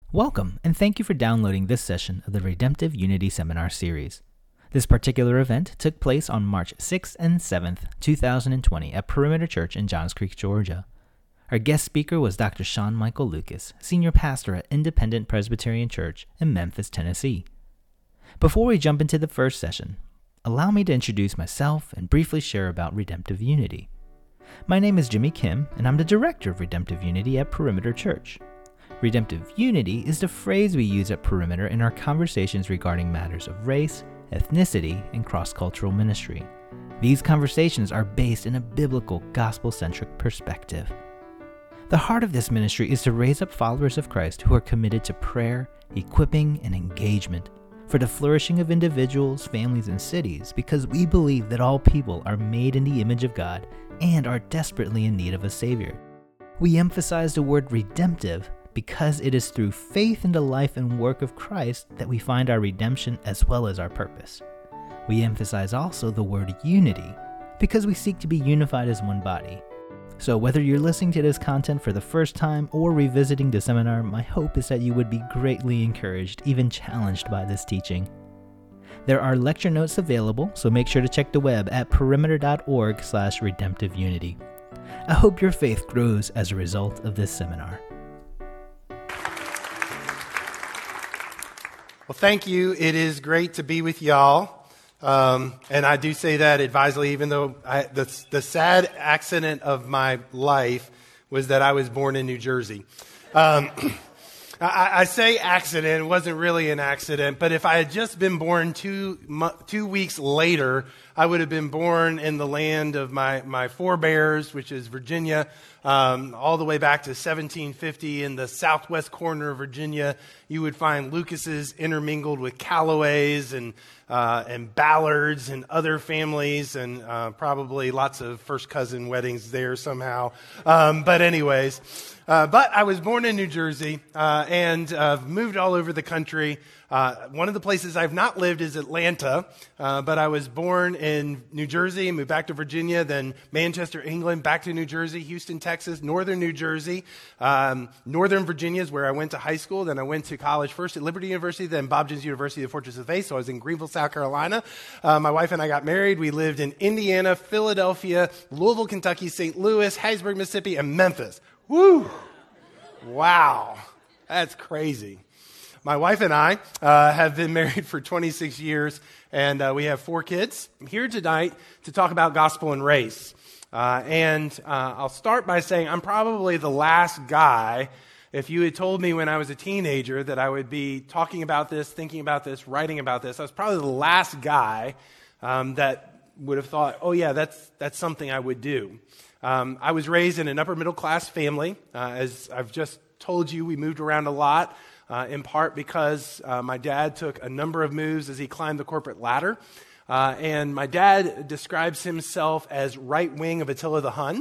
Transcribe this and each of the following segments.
Welcome, and thank you for downloading this session of the Redemptive Unity Seminar Series. This particular event took place on March 6th and 7th, 2020 at Perimeter Church in Johns Creek, Georgia. Our guest speaker was Dr. Sean Michael Lucas, Senior Pastor at Independent Presbyterian Church in Memphis, Tennessee. Before we jump into the first session, allow me to introduce myself and briefly share about Redemptive Unity. My name is Jimmy Kim, and I'm the Director of Redemptive Unity at Perimeter Church. Redemptive Unity is the phrase we use at Perimeter in our conversations regarding matters of race, ethnicity, and cross-cultural ministry. These conversations are based in a biblical, gospel-centric perspective. The heart of this ministry is to raise up followers of Christ who are committed to prayer, equipping, and engagement for the flourishing of individuals, families, and cities, because we believe that all people are made in the image of God and are desperately in need of a Savior. We emphasize the word redemptive because it is through faith in the life and work of Christ that we find our redemption as well as our purpose. We emphasize also the word unity because we seek to be unified as one body. So whether you're listening to this content for the first time or revisiting the seminar, my hope is that you would be greatly encouraged, even challenged by this teaching. There are lecture notes available, so make sure to check the web at perimeter.org/redemptiveunity. I hope your faith grows as a result of this seminar. Well, thank you. It is great to be with y'all. And I do say that advisedly, even though the sad accident of my life was that I was born in New Jersey. I say accident, it wasn't really an accident, but if I had just been born 2 weeks later, I would have been born in the land of my forebears, which is Virginia, all the way back to 1750 in the southwest corner of Virginia. You would find Lucases intermingled with Callaways and Ballards and other families, and probably lots of first cousin weddings there somehow. But I was born in New Jersey and moved all over the country. One of the places I've not lived is Atlanta, but I was born in New Jersey, moved back to Virginia, then Manchester, England, back to New Jersey, Houston, Texas, northern New Jersey. Northern Virginia is where I went to high school. Then I went to college first at Liberty University, then Bob Jones University of Fortress of Faith. So I was in Greenville, South Carolina. My wife and I got married. We lived in Indiana, Philadelphia, Louisville, Kentucky, St. Louis, Hattiesburg, Mississippi, and Memphis. Woo! Wow. That's crazy. My wife and I have been married for 26 years, and we have 4 kids. I'm here tonight to talk about gospel and race. I'll start by saying I'm probably the last guy. If you had told me when I was a teenager that I would be talking about this, thinking about this, writing about this, I was probably the last guy that would have thought, oh yeah, that's something I would do. I was raised in an upper middle class family. As I've just told you, we moved around a lot. In part because my dad took a number of moves as he climbed the corporate ladder. And my dad describes himself as right wing of Attila the Hun.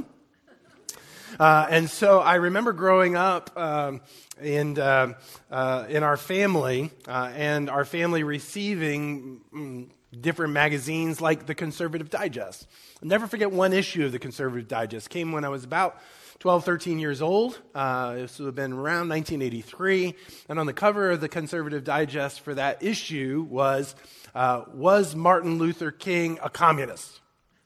And so I remember growing up in our family and our family receiving different magazines like the Conservative Digest. I'll never forget one issue of the Conservative Digest. It came when I was about 12, 13 years old. This would have been around 1983. And on the cover of the Conservative Digest for that issue was Martin Luther King a communist?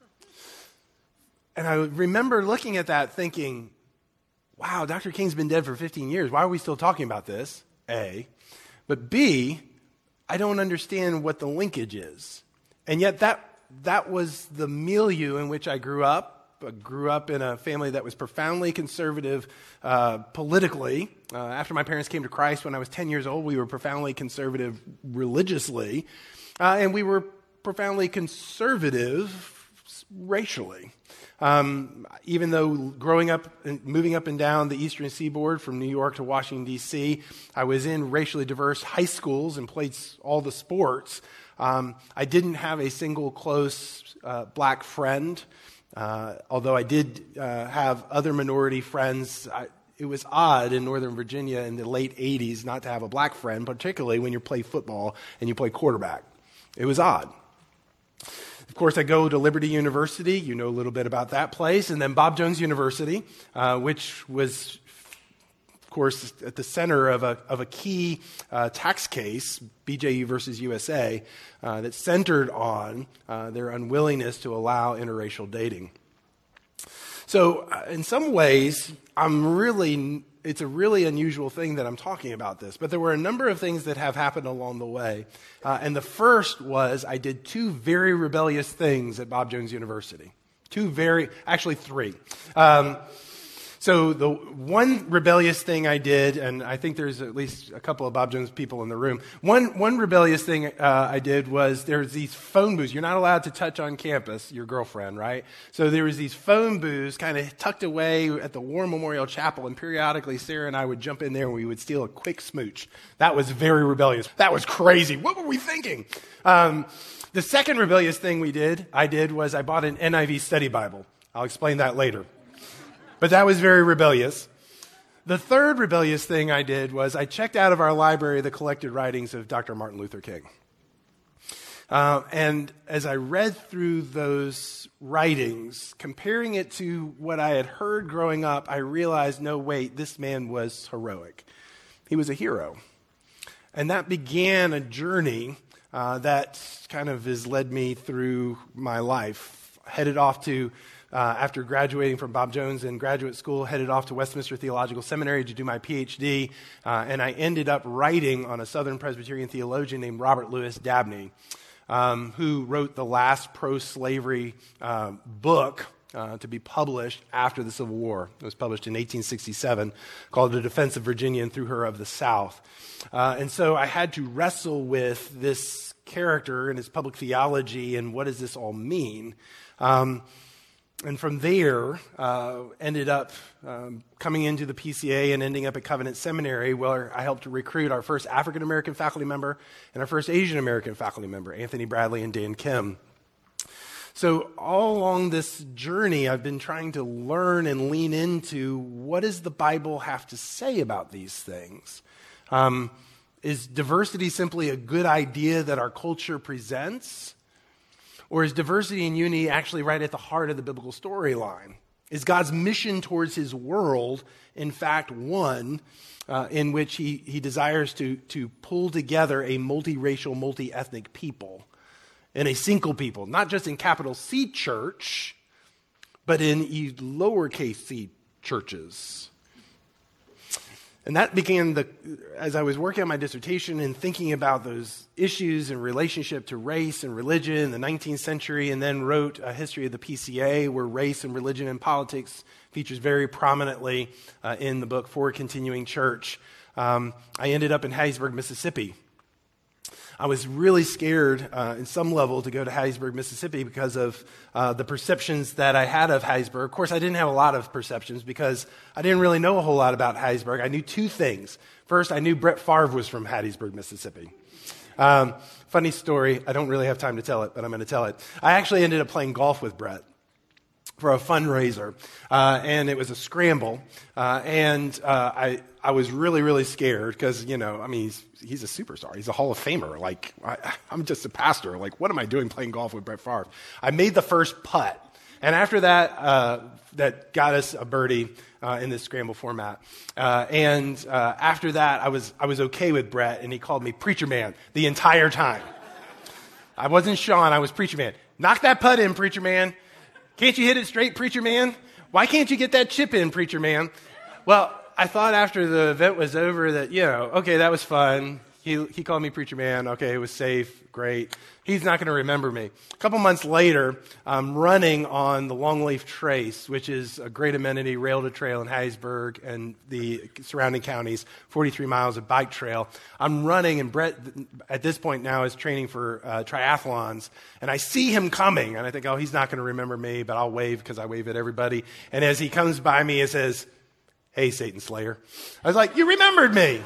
And I remember looking at that thinking, wow, Dr. King's been dead for 15 years. Why are we still talking about this? A. But B, I don't understand what the linkage is. And yet that was the milieu in which I grew up. I grew up in a family that was profoundly conservative politically. After my parents came to Christ when I was 10 years old, we were profoundly conservative religiously. And we were profoundly conservative racially. Even though growing up and moving up and down the eastern seaboard from New York to Washington, D.C., I was in racially diverse high schools and played all the sports, I didn't have a single close black friend. Although I did have other minority friends, it was odd in Northern Virginia in the late 80s not to have a black friend, particularly when you play football and you play quarterback. It was odd. Of course, I go to Liberty University. You know a little bit about that place. And then Bob Jones University, which was course, at the center of a key tax case, BJU versus USA, that centered on their unwillingness to allow interracial dating. So in some ways, it's a really unusual thing that I'm talking about this, but there were a number of things that have happened along the way. And the first was I did two very rebellious things at Bob Jones University. Actually three. So the one rebellious thing I did, and I think there's at least a couple of Bob Jones people in the room. One rebellious thing I did was there's these phone booths. You're not allowed to touch on campus, your girlfriend, right? So there was these phone booths kind of tucked away at the War Memorial Chapel, and periodically Sarah and I would jump in there and we would steal a quick smooch. That was very rebellious. That was crazy. What were we thinking? The second rebellious thing I did was I bought an NIV study Bible. I'll explain that later. But that was very rebellious. The third rebellious thing I did was I checked out of our library the collected writings of Dr. Martin Luther King. And as I read through those writings, comparing it to what I had heard growing up, I realized, no, wait, this man was heroic. He was a hero. And that began a journey that kind of has led me through my life. Headed off to after graduating from Bob Jones in graduate school, headed off to Westminster Theological Seminary to do my PhD, and I ended up writing on a Southern Presbyterian theologian named Robert Louis Dabney, who wrote the last pro-slavery book to be published after the Civil War. It was published in 1867, called The Defense of Virginia and Through Her of the South. And so I had to wrestle with this character and his public theology and what does this all mean. And from there, ended up coming into the PCA and ending up at Covenant Seminary, where I helped to recruit our first African-American faculty member and our first Asian-American faculty member, Anthony Bradley and Dan Kim. So all along this journey, I've been trying to learn and lean into what does the Bible have to say about these things? Is diversity simply a good idea that our culture presents? Or is diversity and unity actually right at the heart of the biblical storyline? Is God's mission towards his world, in fact, one in which he desires to pull together a multiracial, multi-ethnic people and a single people, not just in capital C church, but in lowercase c churches? And that began as I was working on my dissertation and thinking about those issues in relationship to race and religion in the 19th century, and then wrote a history of the PCA where race and religion and politics features very prominently in the book For Continuing Church. I ended up in Hattiesburg, Mississippi. I was really scared in some level to go to Hattiesburg, Mississippi because of the perceptions that I had of Hattiesburg. Of course, I didn't have a lot of perceptions because I didn't really know a whole lot about Hattiesburg. I knew two things. First, I knew Brett Favre was from Hattiesburg, Mississippi. Funny story. I don't really have time to tell it, but I'm going to tell it. I actually ended up playing golf with Brett for a fundraiser, and it was a scramble, and I was really, really scared because, he's a superstar. He's a Hall of Famer. Like, I'm just a pastor. Like, what am I doing playing golf with Brett Favre? I made the first putt, and after that, that got us a birdie in this scramble format. And after that, I was okay with Brett, and he called me Preacher Man the entire time. I wasn't Sean. I was Preacher Man. Knock that putt in, Preacher Man. Can't you hit it straight, Preacher Man? Why can't you get that chip in, Preacher Man? Well, I thought after the event was over that, okay, that was fun. He called me Preacher Man. Okay, it was safe. Great. He's not going to remember me. A couple months later, I'm running on the Longleaf Trace, which is a great amenity, rail to trail in Hattiesburg and the surrounding counties, 43 miles of bike trail. I'm running, and Brett, at this point now, is training for triathlons. And I see him coming, and I think, he's not going to remember me, but I'll wave because I wave at everybody. And as he comes by me, he says, "Hey, Satan Slayer." I was like, "You remembered me."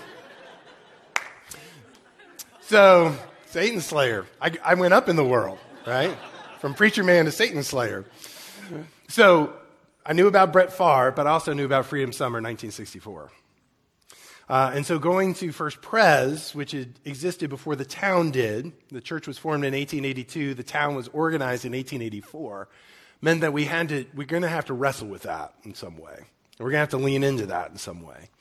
So, Satan Slayer. I went up in the world, right? From Preacher Man to Satan Slayer. So, I knew about Brett Favre, but I also knew about Freedom Summer 1964. And so going to First Pres, which had existed before the town did, the church was formed in 1882, the town was organized in 1884, meant that we're going to have to wrestle with that in some way. We're going to have to lean into that in some way.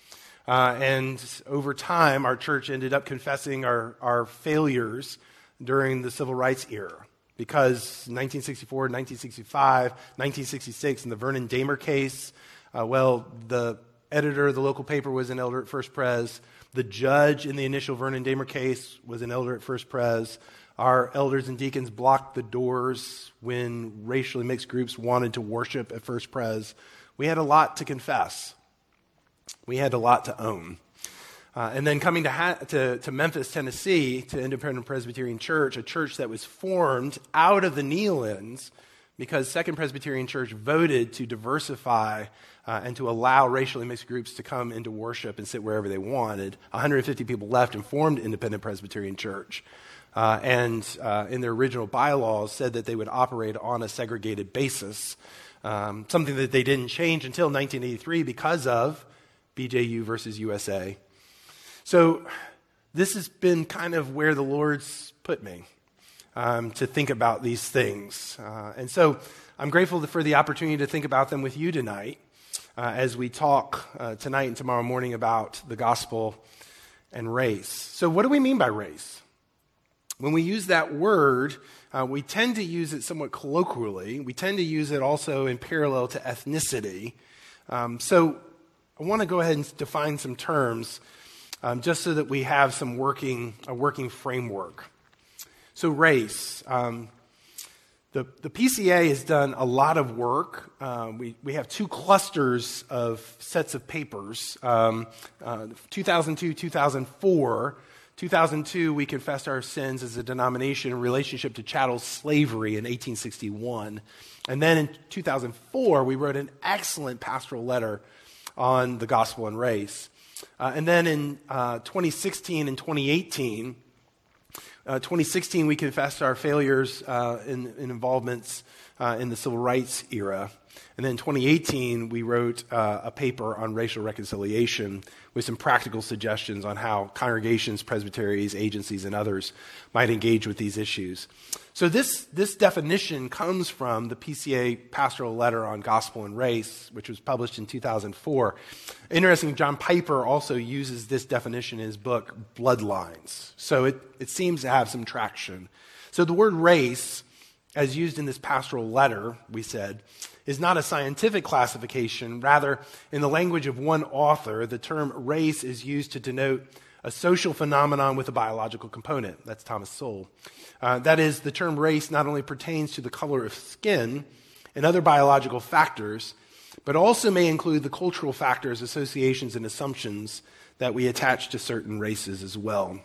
And over time, our church ended up confessing our failures during the civil rights era. Because 1964, 1965, 1966, in the Vernon Dahmer case, the editor of the local paper was an elder at First Pres. The judge in the initial Vernon Dahmer case was an elder at First Pres. Our elders and deacons blocked the doors when racially mixed groups wanted to worship at First Pres. We had a lot to confess. We had a lot to own. And then coming to Memphis, Tennessee, to Independent Presbyterian Church, a church that was formed out of the kneel-ins because Second Presbyterian Church voted to diversify and to allow racially mixed groups to come into worship and sit wherever they wanted. 150 people left and formed Independent Presbyterian Church. And in their original bylaws said that they would operate on a segregated basis, something that they didn't change until 1983 because of BJU versus USA. So this has been kind of where the Lord's put me to think about these things. And so I'm grateful for the opportunity to think about them with you tonight as we talk tonight and tomorrow morning about the gospel and race. So what do we mean by race? When we use that word, we tend to use it somewhat colloquially. We tend to use it also in parallel to ethnicity. So I want to go ahead and define some terms just so that we have a working framework. So race. The PCA has done a lot of work. We have two clusters of sets of papers, 2002, 2004. 2002, we confessed our sins as a denomination in relationship to chattel slavery in 1861. And then in 2004, we wrote an excellent pastoral letter on the gospel and race. And then in 2016 and 2018, 2016 we confessed our failures in involvements in the civil rights era. And then in 2018, we wrote a paper on racial reconciliation with some practical suggestions on how congregations, presbyteries, agencies, and others might engage with these issues. So this definition comes from the PCA Pastoral Letter on Gospel and Race, which was published in 2004. Interesting, John Piper also uses this definition in his book, Bloodlines. So it seems to have some traction. So the word race, as used in this pastoral letter, we said, is not a scientific classification. Rather, in the language of one author, the term race is used to denote a social phenomenon with a biological component. That's Thomas Sowell. That is, the term race not only pertains to the color of skin and other biological factors, but also may include the cultural factors, associations, and assumptions that we attach to certain races as well.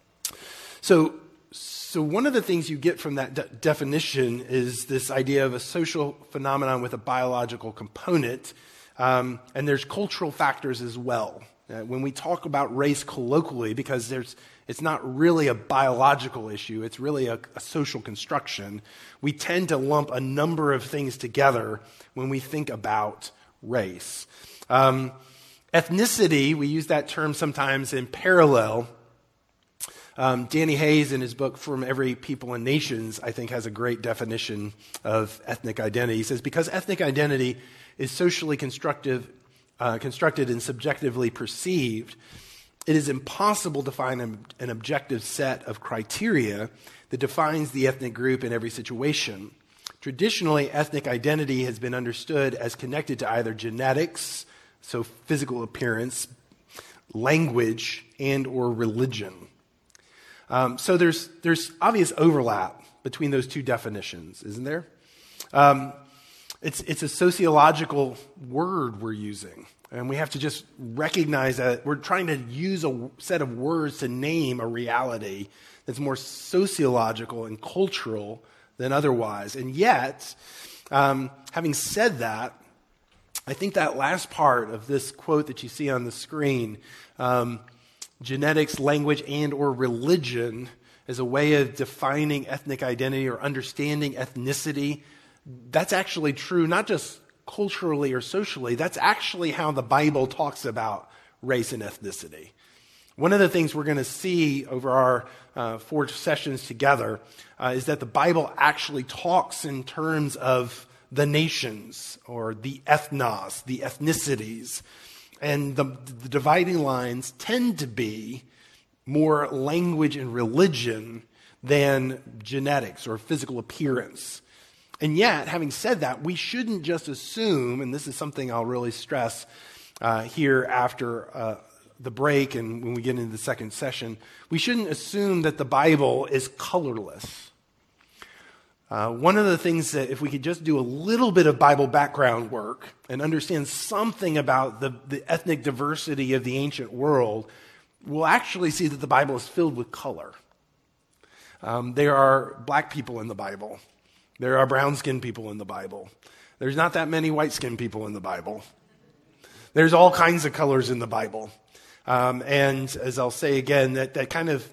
So one of the things you get from that definition is this idea of a social phenomenon with a biological component, and there's cultural factors as well. When we talk about race colloquially, because it's not really a biological issue, it's really a social construction, we tend to lump a number of things together when we think about race. Ethnicity, we use that term sometimes in parallel. Danny Hayes, in his book From Every People and Nations, I think has a great definition of ethnic identity. He says, because ethnic identity is socially constructed and subjectively perceived, it is impossible to find an objective set of criteria that defines the ethnic group in every situation. Traditionally, ethnic identity has been understood as connected to either genetics, so physical appearance, language, and or religion. So there's obvious overlap between those two definitions, isn't there? It's a sociological word we're using, and we have to just recognize that we're trying to use a set of words to name a reality that's more sociological and cultural than otherwise. And yet, having said that, I think that last part of this quote that you see on the screen, genetics, language, and or religion as a way of defining ethnic identity or understanding ethnicity, that's actually true, not just culturally or socially. That's actually how the Bible talks about race and ethnicity. One of the things we're going to see over our 4 sessions together is that the Bible actually talks in terms of the nations or the ethnos, the ethnicities. And the dividing lines tend to be more language and religion than genetics or physical appearance. And yet, having said that, we shouldn't just assume, and this is something I'll really stress here after the break and when we get into the second session, we shouldn't assume that the Bible is colorless. One of the things that if we could just do a little bit of Bible background work and understand something about the ethnic diversity of the ancient world, we'll actually see that the Bible is filled with color. There are black people in the Bible. There are brown-skinned people in the Bible. There's not that many white-skinned people in the Bible. There's all kinds of colors in the Bible. And as I'll say again, that kind of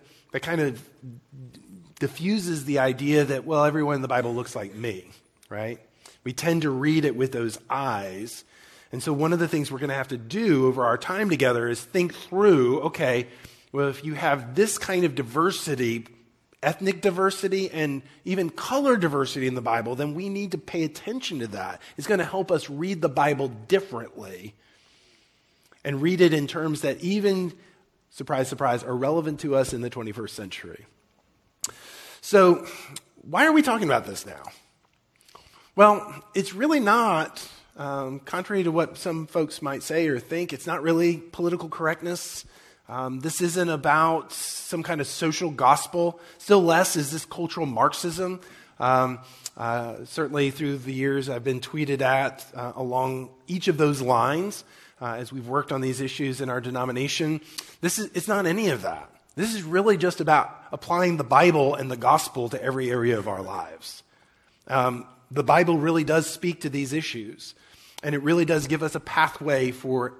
diffuses the idea that, well, everyone in the Bible looks like me, right? We tend to read it with those eyes. And so one of the things we're going to have to do over our time together is think through, okay, well, if you have this kind of diversity, ethnic diversity and even color diversity in the Bible, then we need to pay attention to that. It's going to help us read the Bible differently and read it in terms that even, surprise, surprise, are relevant to us in the 21st century. So, why are we talking about this now? Well, it's really not, contrary to what some folks might say or think, it's not really political correctness. This isn't about some kind of social gospel. Still less is this cultural Marxism. Certainly through the years I've been tweeted at along each of those lines as we've worked on these issues in our denomination. It's not any of that. This is really just about applying the Bible and the gospel to every area of our lives. The Bible really does speak to these issues, and it really does give us a pathway for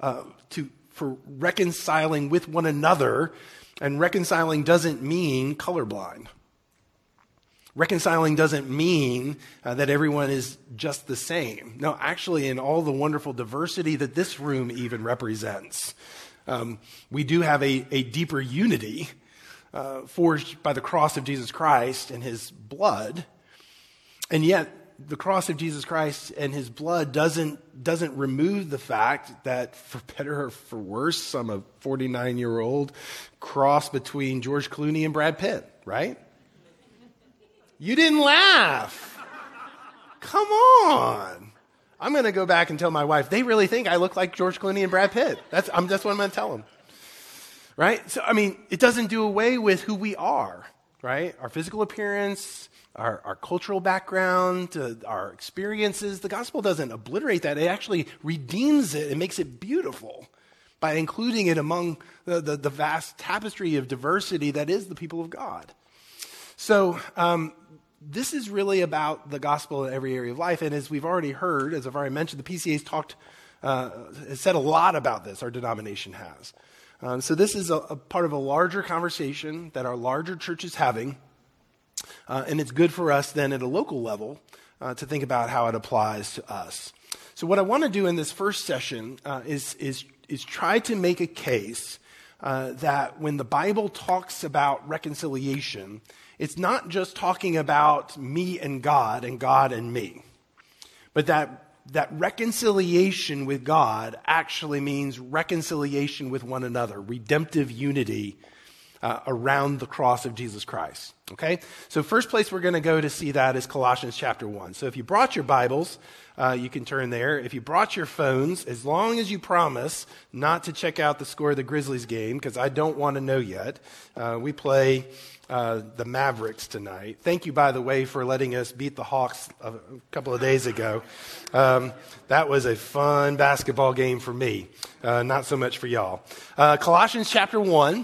reconciling with one another, and reconciling doesn't mean colorblind. Reconciling doesn't mean that everyone is just the same. No, actually, in all the wonderful diversity that this room even represents, we do have a deeper unity forged by the cross of Jesus Christ and his blood. And yet, the cross of Jesus Christ and his blood doesn't remove the fact that, for better or for worse, I'm a 49-year-old cross between George Clooney and Brad Pitt, right? You didn't laugh. Come on. I'm going to go back and tell my wife, they really think I look like George Clooney and Brad Pitt. That's what I'm going to tell them. Right? So, it doesn't do away with who we are, right? Our physical appearance, our cultural background, our experiences. The gospel doesn't obliterate that. It actually redeems it and makes it beautiful by including it among the vast tapestry of diversity that is the people of God. So this is really about the gospel in every area of life. And as we've already heard, as I've already mentioned, the PCA's has said a lot about this, our denomination has. So this is a part of a larger conversation that our larger church is having. And it's good for us then at a local level to think about how it applies to us. So what I want to do in this first session is try to make a case that when the Bible talks about reconciliation, it's not just talking about me and God and me, but that reconciliation with God actually means reconciliation with one another, redemptive unity around the cross of Jesus Christ. Okay? So first place we're going to go to see that is Colossians chapter 1. So if you brought your Bibles, you can turn there. If you brought your phones, as long as you promise not to check out the score of the Grizzlies game, because I don't want to know yet. We play the Mavericks tonight. Thank you, by the way, for letting us beat the Hawks a couple of days ago. That was a fun basketball game for me, not so much for y'all. Colossians chapter 1.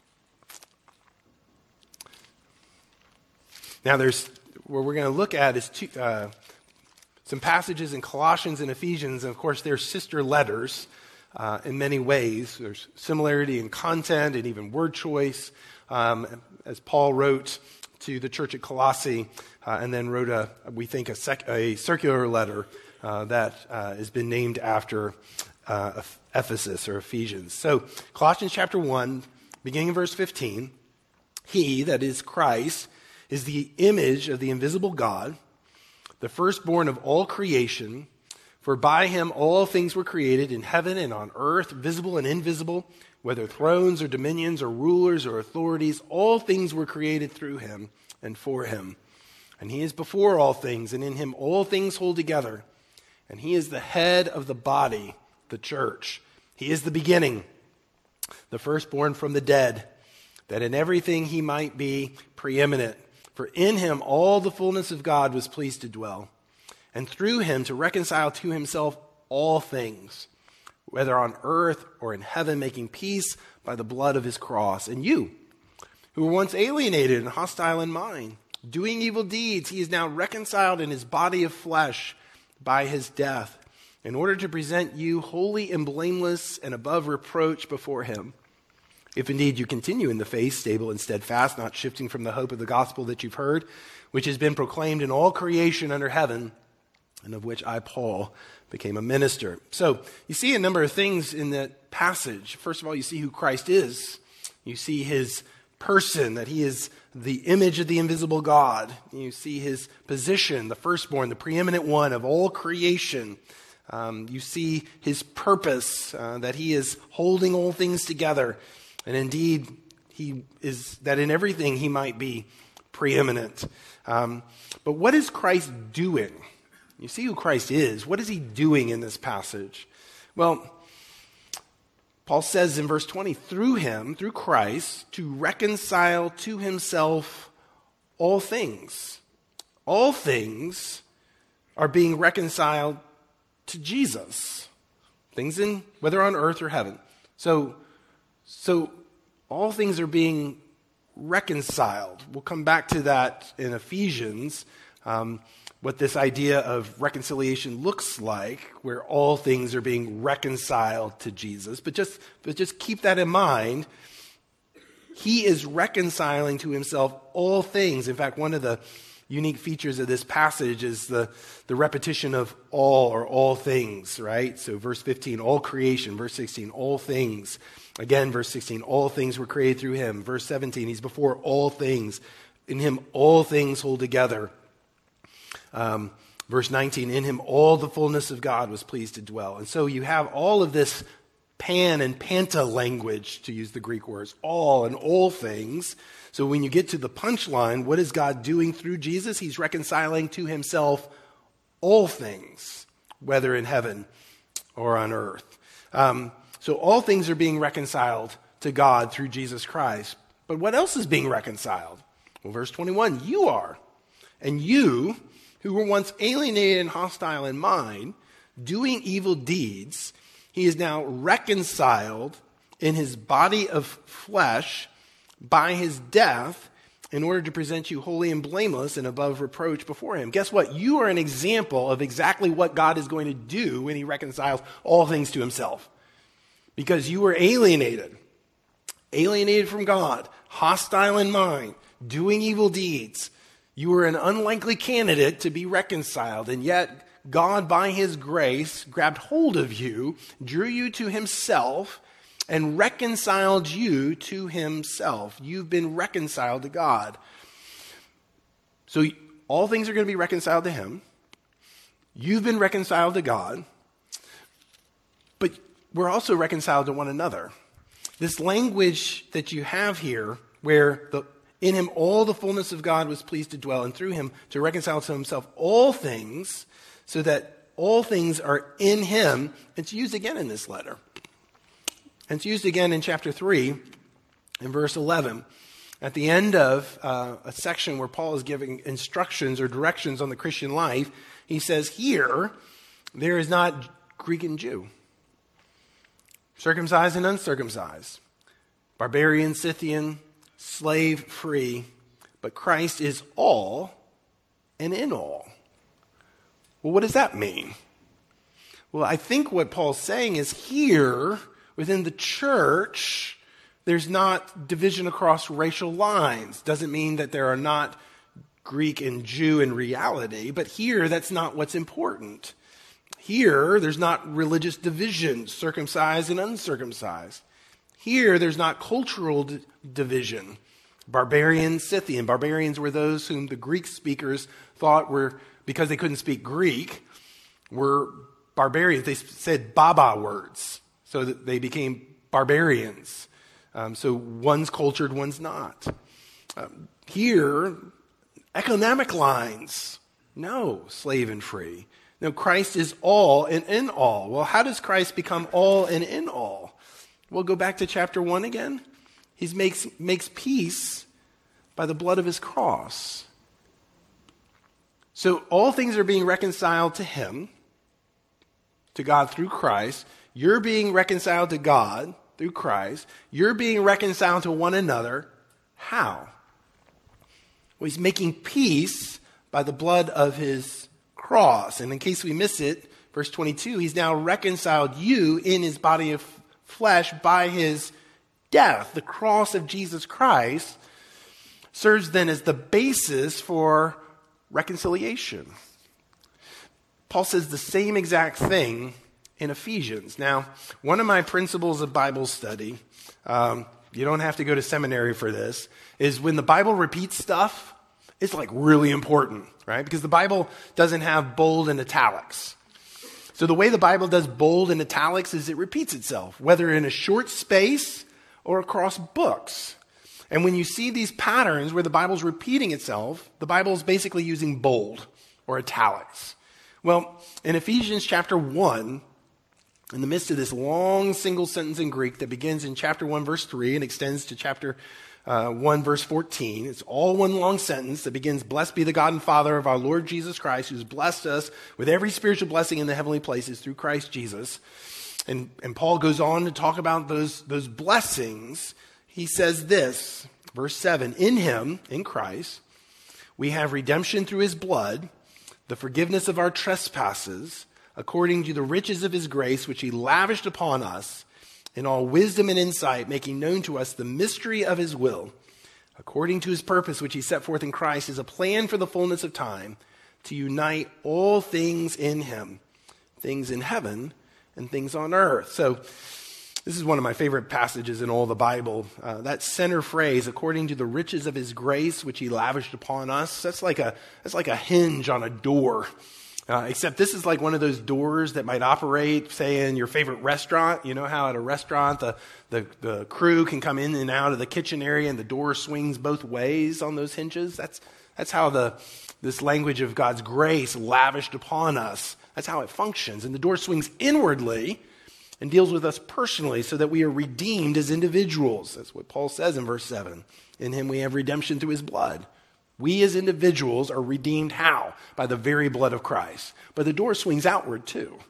Now, what we're going to look at is some passages in Colossians and Ephesians, and of course, they're sister letters in many ways. There's similarity in content and even word choice, as Paul wrote to the church at Colossae, and then wrote a circular letter that has been named after Ephesus or Ephesians. So, Colossians chapter 1, beginning in verse 15, he, that is Christ, is the image of the invisible God, the firstborn of all creation, For by him all things were created in heaven and on earth, visible and invisible, whether thrones or dominions or rulers or authorities, all things were created through him and for him. And he is before all things, and in him all things hold together. And he is the head of the body, the church. He is the beginning, the firstborn from the dead, that in everything he might be preeminent. For in him all the fullness of God was pleased to dwell, and through him to reconcile to himself all things, whether on earth or in heaven, making peace by the blood of his cross. And you, who were once alienated and hostile in mind, doing evil deeds, he is now reconciled in his body of flesh by his death, in order to present you holy and blameless and above reproach before him. If indeed you continue in the faith, stable and steadfast, not shifting from the hope of the gospel that you've heard, which has been proclaimed in all creation under heaven, and of which I, Paul, became a minister. So you see a number of things in that passage. First of all, you see who Christ is. You see his person, that he is the image of the invisible God. You see his position, the firstborn, the preeminent one of all creation. You see his purpose, that he is holding all things together. And indeed, he is that in everything he might be preeminent. But what is Christ doing? You see who Christ is. What is he doing in this passage? Well, Paul says in verse 20, through him, through Christ, to reconcile to himself all things. All things are being reconciled to Jesus. Things in, whether on earth or heaven. So all things are being reconciled. We'll come back to that in Ephesians, what this idea of reconciliation looks like, where all things are being reconciled to Jesus. But just keep that in mind. He is reconciling to himself all things. In fact, one of the unique features of this passage is the repetition of all or all things, right? So verse 15, all creation. Verse 16, all things. Again, verse 16, all things were created through him. Verse 17, he's before all things. In him all things hold together. Verse 19, in him all the fullness of God was pleased to dwell. And so you have all of this pan and panta language, to use the Greek words, all and all things. So when you get to the punchline, what is God doing through Jesus? He's reconciling to himself all things, whether in heaven or on earth. So all things are being reconciled to God through Jesus Christ. But what else is being reconciled? Well, verse 21, you are. And you, who were once alienated and hostile in mind, doing evil deeds, he is now reconciled in his body of flesh by his death in order to present you holy and blameless and above reproach before him. Guess what? You are an example of exactly what God is going to do when he reconciles all things to himself. Because you were alienated from God, hostile in mind, doing evil deeds. You were an unlikely candidate to be reconciled, and yet God, by his grace, grabbed hold of you, drew you to himself, and reconciled you to himself. You've been reconciled to God. So all things are going to be reconciled to him. You've been reconciled to God, but we're also reconciled to one another. This language that you have here, where in him all the fullness of God was pleased to dwell, and through him to reconcile to himself all things, so that all things are in him. It's used again in this letter. And it's used again in chapter 3, in verse 11. At the end of a section where Paul is giving instructions or directions on the Christian life, he says, here, there is not Greek and Jew, circumcised and uncircumcised, barbarian, Scythian, slave, free, but Christ is all and in all. Well, what does that mean? Well, I think what Paul's saying is here, within the church, there's not division across racial lines. Doesn't mean that there are not Greek and Jew in reality, but here, that's not what's important. Here, there's not religious division, circumcised and uncircumcised. Here, there's not cultural division. Barbarian, Scythian. Barbarians were those whom the Greek speakers thought were, because they couldn't speak Greek, were barbarians. They said Baba words, so that they became barbarians. So one's cultured, one's not. Here, economic lines. No, slave and free. No, Christ is all and in all. Well, how does Christ become all and in all? We'll go back to chapter 1 again. He makes peace by the blood of his cross. So all things are being reconciled to him, to God through Christ. You're being reconciled to God through Christ. You're being reconciled to one another. How? Well, he's making peace by the blood of his cross. And in case we miss it, verse 22, he's now reconciled you in his body of flesh by his death. The cross of Jesus Christ serves then as the basis for reconciliation. Paul says the same exact thing in Ephesians. Now, one of my principles of Bible study, you don't have to go to seminary for this, is when the Bible repeats stuff, it's like really important, right? Because the Bible doesn't have bold and italics. So the way the Bible does bold and italics is it repeats itself, whether in a short space or across books. And when you see these patterns where the Bible's repeating itself, the Bible's basically using bold or italics. Well, in Ephesians chapter 1, in the midst of this long single sentence in Greek that begins in chapter 1, verse 3 and extends to chapter 1, verse 14, it's all one long sentence that begins, "Blessed be the God and Father of our Lord Jesus Christ, who's blessed us with every spiritual blessing in the heavenly places through Christ Jesus." And Paul goes on to talk about those blessings. He says this, verse 7, "In him," in Christ, "we have redemption through his blood, the forgiveness of our trespasses, according to the riches of his grace, which he lavished upon us in all wisdom and insight, making known to us the mystery of his will, according to his purpose, which he set forth in Christ as a plan for the fullness of time, to unite all things in him, things in heaven and things on earth." So this is one of my favorite passages in all the Bible. That center phrase, "according to the riches of his grace, which he lavished upon us," that's like a hinge on a door. Except this is like one of those doors that might operate, say, in your favorite restaurant. You know how at a restaurant the crew can come in and out of the kitchen area and the door swings both ways on those hinges? That's how this language of God's grace lavished upon us, that's how it functions. And the door swings inwardly and deals with us personally so that we are redeemed as individuals. That's what Paul says in verse 7. "In him we have redemption through his blood." We as individuals are redeemed how? By the very blood of Christ. But the door swings outward too.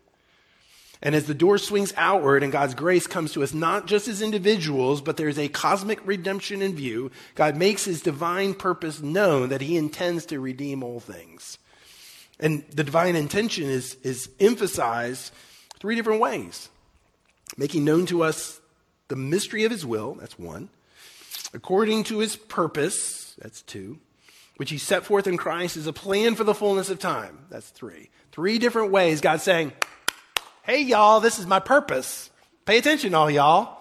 And as the door swings outward and God's grace comes to us not just as individuals, but there's a cosmic redemption in view, God makes his divine purpose known that he intends to redeem all things. And the divine intention is emphasized three different ways. Making known to us the mystery of his will, that's one. According to his purpose, that's two. Which he set forth in Christ as a plan for the fullness of time. That's three. Three different ways God's saying, "Hey, y'all, this is my purpose. Pay attention, all y'all."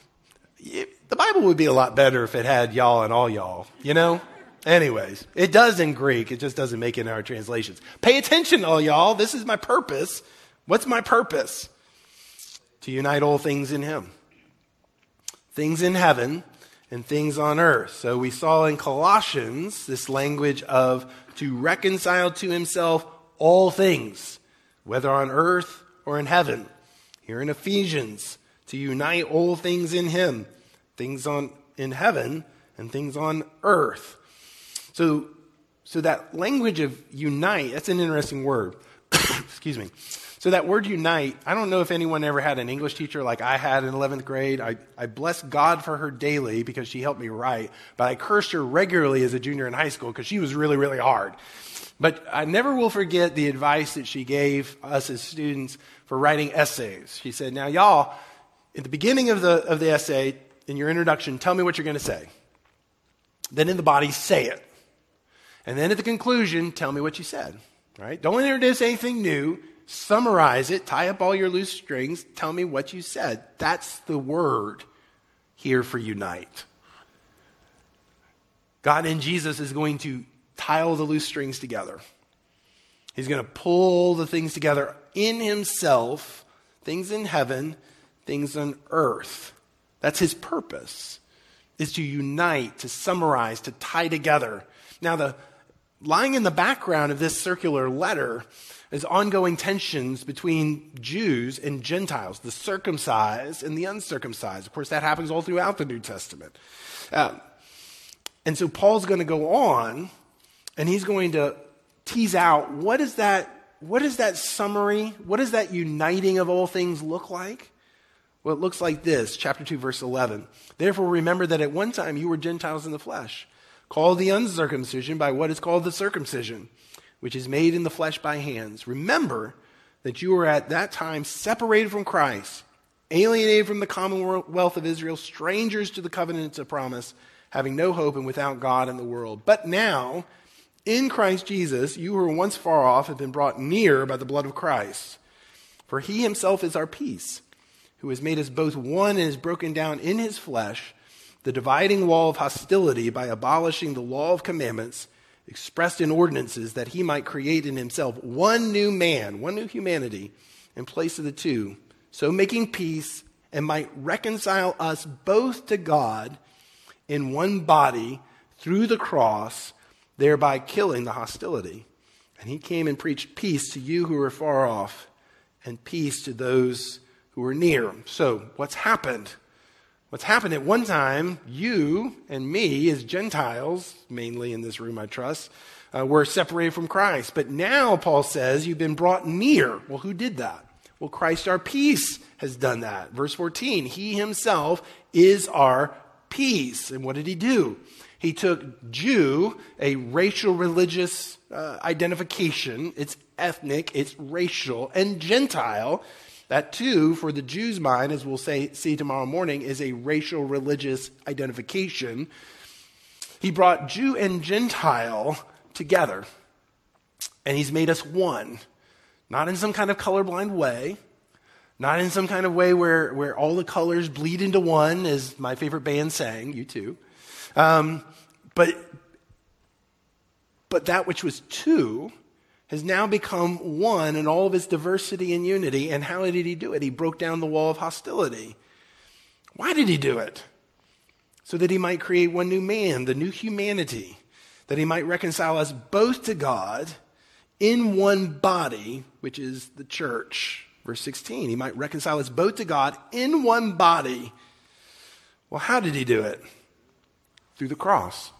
The Bible would be a lot better if it had y'all and all y'all, you know? Anyways, it does in Greek. It just doesn't make it in our translations. Pay attention, all y'all. This is my purpose. What's my purpose? To unite all things in him. Things in heaven and things on earth. So we saw in Colossians this language of to reconcile to himself all things, whether on earth or in heaven. Here in Ephesians, to unite all things in him, things in heaven and things on earth. So that language of unite, that's an interesting word. Excuse me. So that word unite, I don't know if anyone ever had an English teacher like I had in 11th grade. I bless God for her daily because she helped me write, but I cursed her regularly as a junior in high school because she was really, really hard. But I never will forget the advice that she gave us as students for writing essays. She said, "Now y'all, at the beginning of the essay, in your introduction, tell me what you're going to say. Then in the body, say it. And then at the conclusion, tell me what you said. Right? Don't introduce anything new. Summarize it, tie up all your loose strings, tell me what you said." That's the word here for unite. God in Jesus is going to tie all the loose strings together. He's going to pull the things together in himself, things in heaven, things on earth. That's his purpose, is to unite, to summarize, to tie together. Now, lying in the background of this circular letter is ongoing tensions between Jews and Gentiles, the circumcised and the uncircumcised. Of course, that happens all throughout the New Testament. And so Paul's going to go on, and he's going to tease out, what is that summary, what does that uniting of all things look like? Well, it looks like this, chapter 2, verse 11. Therefore, remember that at one time you were Gentiles in the flesh, called the uncircumcision by what is called the circumcision, which is made in the flesh by hands. Remember that you were at that time separated from Christ, alienated from the commonwealth of Israel, strangers to the covenants of promise, having no hope and without God in the world. But now, in Christ Jesus, you who were once far off have been brought near by the blood of Christ. For he himself is our peace, who has made us both one and has broken down in his flesh the dividing wall of hostility by abolishing the law of commandments expressed in ordinances, that he might create in himself one new man, one new humanity, in place of the two, so making peace, and might reconcile us both to God in one body through the cross, thereby killing the hostility. And he came and preached peace to you who were far off, and peace to those who were near. So what's happened? What's happened at one time, you and me as Gentiles, mainly in this room I trust, were separated from Christ. But now, Paul says, you've been brought near. Well, who did that? Well, Christ our peace has done that. Verse 14, he himself is our peace. And what did he do? He took Jew, a racial religious identification. It's ethnic, it's racial, and Gentile. That too, for the Jew's mind, as we'll see tomorrow morning, is a racial religious identification. He brought Jew and Gentile together, and he's made us one. Not in some kind of colorblind way, not in some kind of way where all the colors bleed into one, as my favorite band sang, U2. But that which was two has now become one in all of its diversity and unity. And how did he do it? He broke down the wall of hostility. Why did he do it? So that he might create one new man, the new humanity, that he might reconcile us both to God in one body, which is the church. Verse 16, he might reconcile us both to God in one body. Well, how did he do it? Through the cross.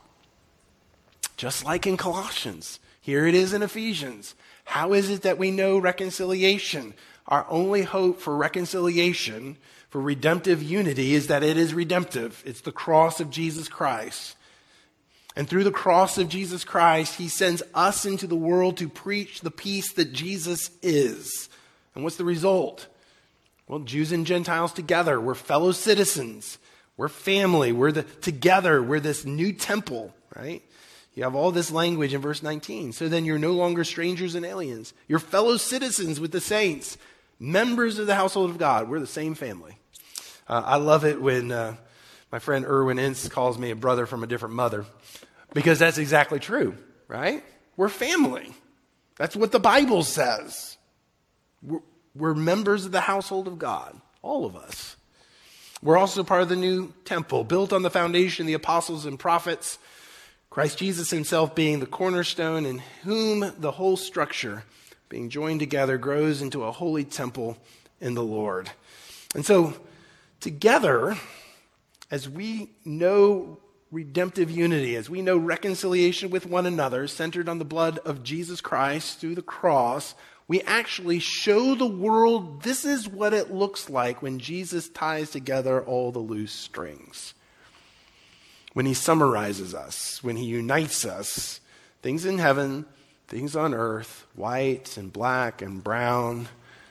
Just like in Colossians. Here it is in Ephesians. How is it that we know reconciliation? Our only hope for reconciliation, for redemptive unity, is that it is redemptive. It's the cross of Jesus Christ. And through the cross of Jesus Christ, he sends us into the world to preach the peace that Jesus is. And what's the result? Well, Jews and Gentiles together. We're fellow citizens. We're family. Together. We're this new temple, right? You have all this language in verse 19. So then you're no longer strangers and aliens. You're fellow citizens with the saints, members of the household of God. We're the same family. I love it when my friend Erwin Ince calls me a brother from a different mother, because that's exactly true, right? We're family. That's what the Bible says. We're members of the household of God, all of us. We're also part of the new temple, built on the foundation of the apostles and prophets, Christ Jesus himself being the cornerstone, in whom the whole structure, being joined together, grows into a holy temple in the Lord. And so, together, as we know redemptive unity, as we know reconciliation with one another, centered on the blood of Jesus Christ through the cross, we actually show the world this is what it looks like when Jesus ties together all the loose strings. When he summarizes us, when he unites us, things in heaven, things on earth, white and black and brown,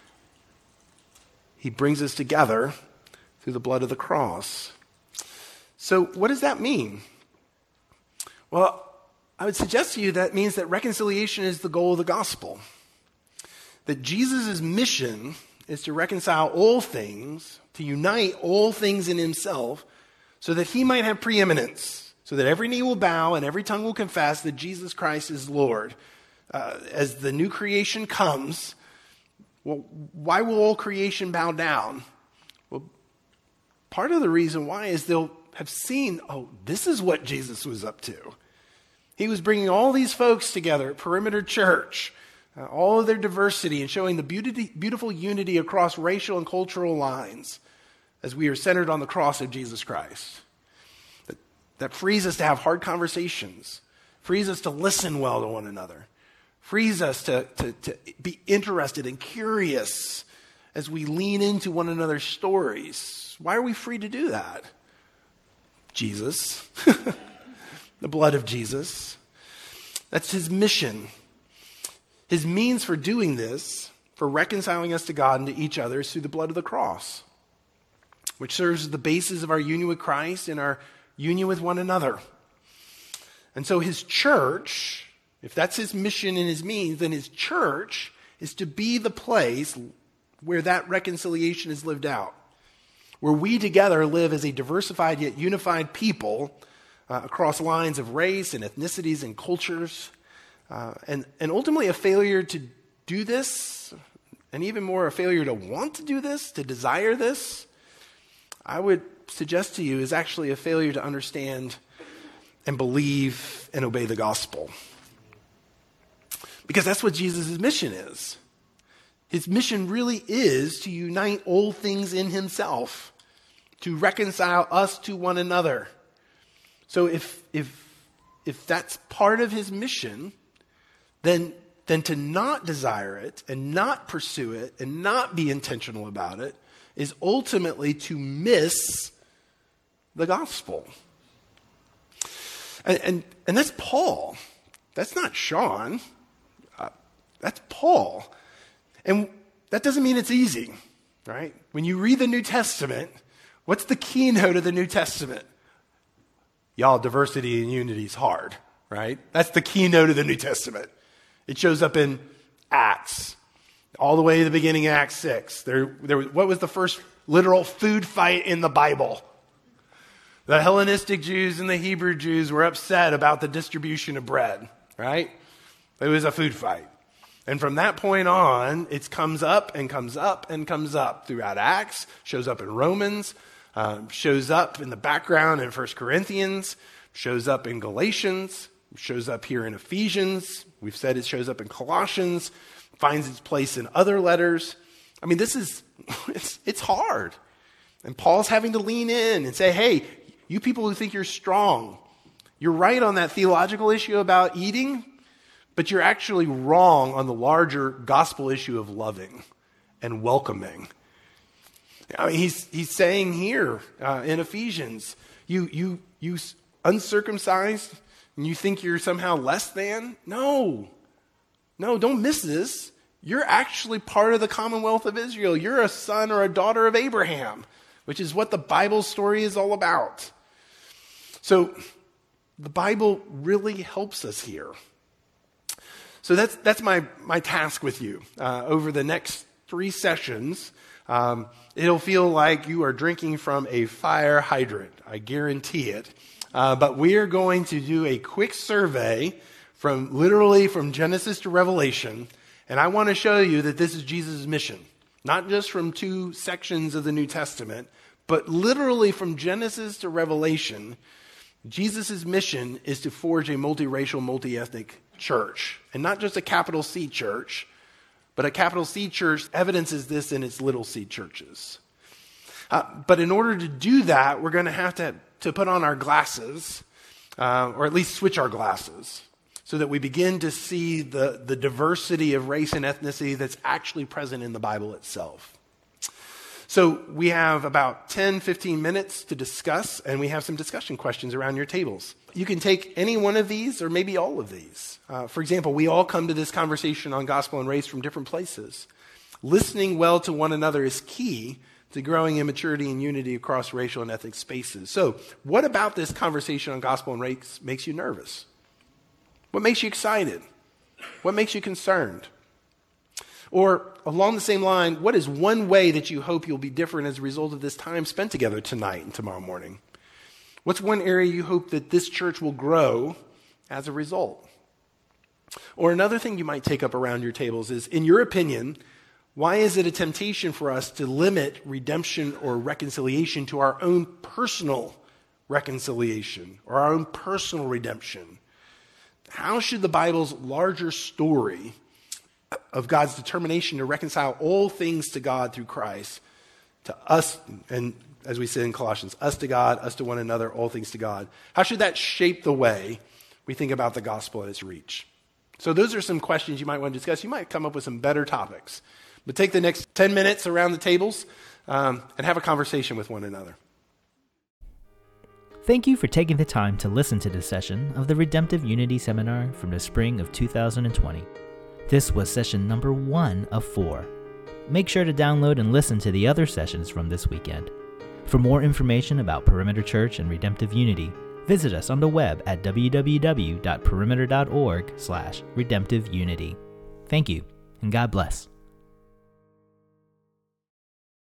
he brings us together through the blood of the cross. So what does that mean? Well, I would suggest to you that means that reconciliation is the goal of the gospel. That Jesus' mission is to reconcile all things, to unite all things in himself, so that he might have preeminence, so that every knee will bow and every tongue will confess that Jesus Christ is Lord. As the new creation comes, Well, why will all creation bow down? Well, part of the reason why is they'll have seen, oh, this is what Jesus was up to. He was bringing all these folks together at Perimeter Church, all of their diversity, and showing the beautiful unity across racial and cultural lines as we are centered on the cross of Jesus Christ. That frees us to have hard conversations, frees us to listen well to one another, frees us to be interested and curious as we lean into one another's stories. Why are we free to do that? Jesus. The blood of Jesus. That's his mission. His means for doing this, for reconciling us to God and to each other, is through the blood of the cross, which serves as the basis of our union with Christ and our union with one another. And so his church, if that's his mission and his means, then his church is to be the place where that reconciliation is lived out, where we together live as a diversified yet unified people across lines of race and ethnicities and cultures. And ultimately a failure to do this, and even more a failure to want to do this, to desire this, I would suggest to you is actually a failure to understand and believe and obey the gospel. Because that's what Jesus' mission is. His mission really is to unite all things in himself, to reconcile us to one another. So if that's part of his mission, then to not desire it and not pursue it and not be intentional about it is ultimately to miss the gospel. And that's Paul. That's not Sean. That's Paul. And that doesn't mean it's easy, right? When you read the New Testament, what's the keynote of the New Testament? Y'all, diversity and unity is hard, right? That's the keynote of the New Testament. It shows up in Acts, all the way to the beginning of Acts 6. What was the first literal food fight in the Bible? The Hellenistic Jews and the Hebrew Jews were upset about the distribution of bread, right? It was a food fight. And from that point on, it comes up and comes up and comes up throughout Acts, shows up in Romans, shows up in the background in 1 Corinthians, shows up in Galatians, shows up here in Ephesians. We've said it shows up in Colossians, finds its place in other letters. I mean, it's hard. And Paul's having to lean in and say, hey, you people who think you're strong, you're right on that theological issue about eating, but you're actually wrong on the larger gospel issue of loving and welcoming. I mean, he's saying here in Ephesians, you uncircumcised, and you think you're somehow less than? No, don't miss this. You're actually part of the commonwealth of Israel. You're a son or a daughter of Abraham, which is what the Bible story is all about. So the Bible really helps us here. So that's my task with you over the next 3 sessions. It'll feel like you are drinking from a fire hydrant. I guarantee it. But we are going to do a quick survey literally from Genesis to Revelation. And I want to show you that this is Jesus' mission. Not just from 2 sections of the New Testament, but literally from Genesis to Revelation. Jesus' mission is to forge a multiracial, multi-ethnic church. And not just a capital C church, but a capital C church evidences this in its little c churches. But in order to do that, we're going to have to put on our glasses, or at least switch our glasses, so that we begin to see the diversity of race and ethnicity that's actually present in the Bible itself. So we have about 10, 15 minutes to discuss, and we have some discussion questions around your tables. You can take any one of these or maybe all of these. For example, we all come to this conversation on gospel and race from different places. Listening well to one another is key to growing in maturity and unity across racial and ethnic spaces. So what about this conversation on gospel and race makes you nervous? What makes you excited? What makes you concerned? Or along the same line, what is one way that you hope you'll be different as a result of this time spent together tonight and tomorrow morning? What's one area you hope that this church will grow as a result? Or another thing you might take up around your tables is, in your opinion, Why is it a temptation for us to limit redemption or reconciliation to our own personal reconciliation or our own personal redemption? How should the Bible's larger story of God's determination to reconcile all things to God through Christ, to us, and as we say in Colossians, us to God, us to one another, all things to God, how should that shape the way we think about the gospel and its reach? So those are some questions you might want to discuss. You might come up with some better topics. But take the next 10 minutes around the tables and have a conversation with one another. Thank you for taking the time to listen to this session of the Redemptive Unity Seminar from the spring of 2020. This was session number 1 of 4. Make sure to download and listen to the other sessions from this weekend. For more information about Perimeter Church and Redemptive Unity, visit us on the web at www.perimeter.org/redemptiveunity. Thank you, and God bless.